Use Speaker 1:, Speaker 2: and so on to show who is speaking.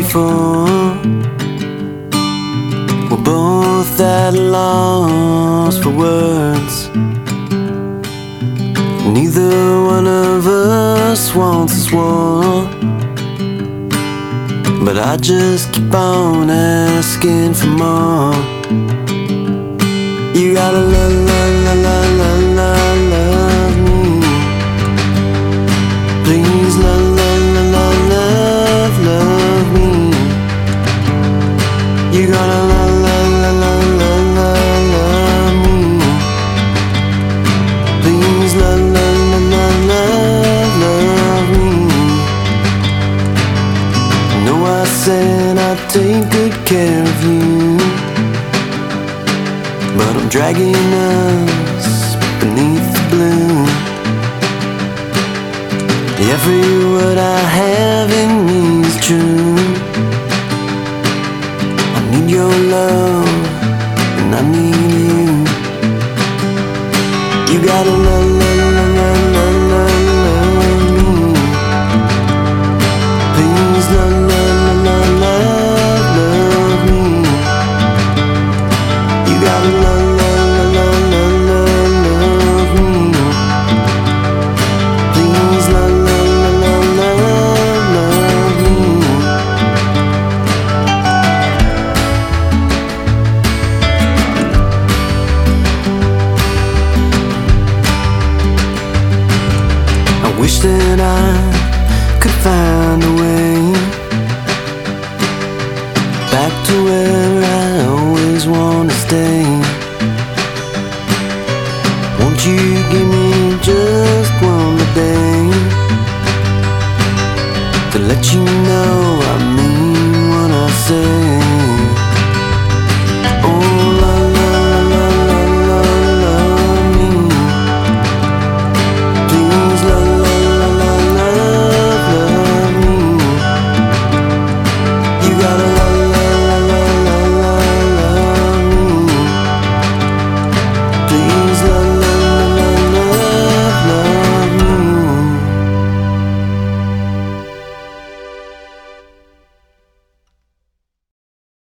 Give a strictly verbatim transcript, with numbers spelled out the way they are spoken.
Speaker 1: before. We're both at a loss for words. Neither one of us wants this war, but I just keep on asking for more. You gotta love, love, love, love, love, love, love me. Please love, love, love, love, love, love me. You gotta love, love, love, love, love, love, love me. Please love, love, love, love, love, love me. I know I said I'd take good care of you, but I'm dragging us beneath the blue. Every word I have in me is true. I need your love and I need you. You gotta love, love, love, love, love, love, love me. Please love, love, love, love, love me. You gotta love, love, love, love, love, love me. Please love, love, love, love, love me. I wish that I could find a way back to where I always wanna stay. Won't you give me just one more day to let you know I mean what I say? Oh, love, love, love, love, love, love me. Please love, love, love, love, love me. You gotta love, love, love, love, love, love me. Please